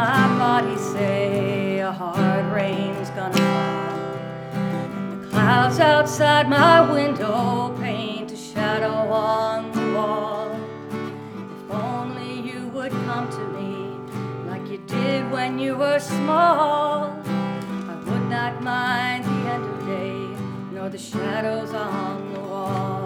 my body say a hard rain's gonna fall, and the clouds outside my window paint a shadow on the wall. If only you would come to me like you did when you were small, I would not mind the end of day nor the shadows on the wall.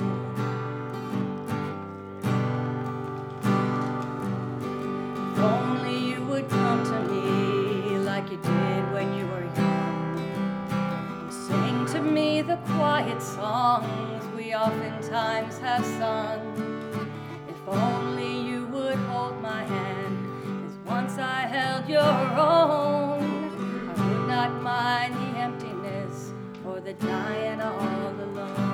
If only you would come to me like you did when you were young, and sing to me the quiet songs we oftentimes have sung. If only you would hold my hand as once I held your own, I would not mind the emptiness or the dying all alone.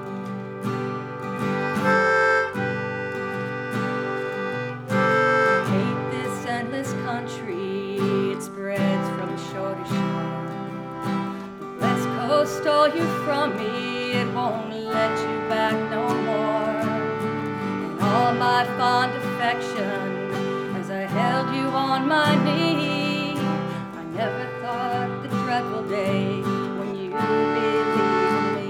Hate this endless country, it spreads from shore to shore. The West Coast stole you from me, it won't let you back no more. And all my fond affection as I held you on my knee, I never thought the dreadful day when you believed in me.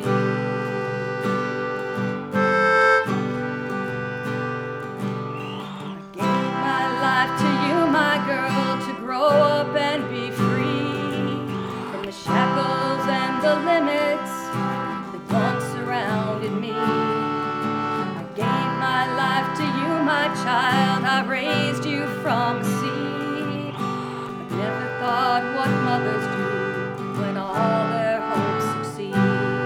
I gave my life to you, my girl, to grow up and be free from the shackles and the limits that once surrounded me. I gave my life to you, my child, I raised you from the sea, but never thought what mothers do when all their hopes succeed.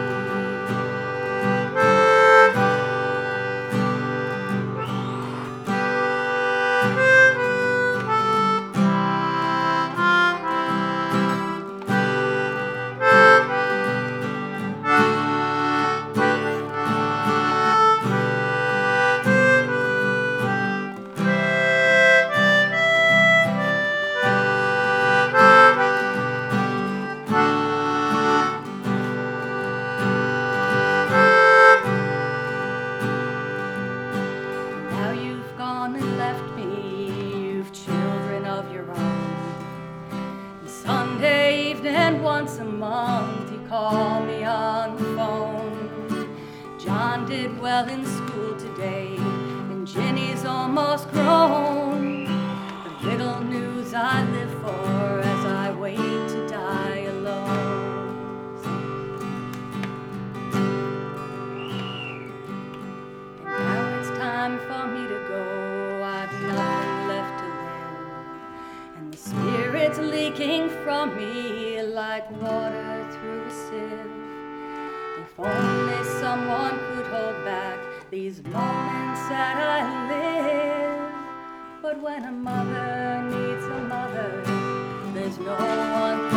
Now you've gone and left me, you've children of your own. And Sunday evening, once a month, you call me on the phone. John did well in school today, and Jenny's almost grown. The little news I live for as I wait to die alone. Now it's time for me to go, I've nothing left to live, and the spirit's leaking from me like water through a sieve. If only someone could hold back these moments that I live, but when a mother needs a mother, there's no one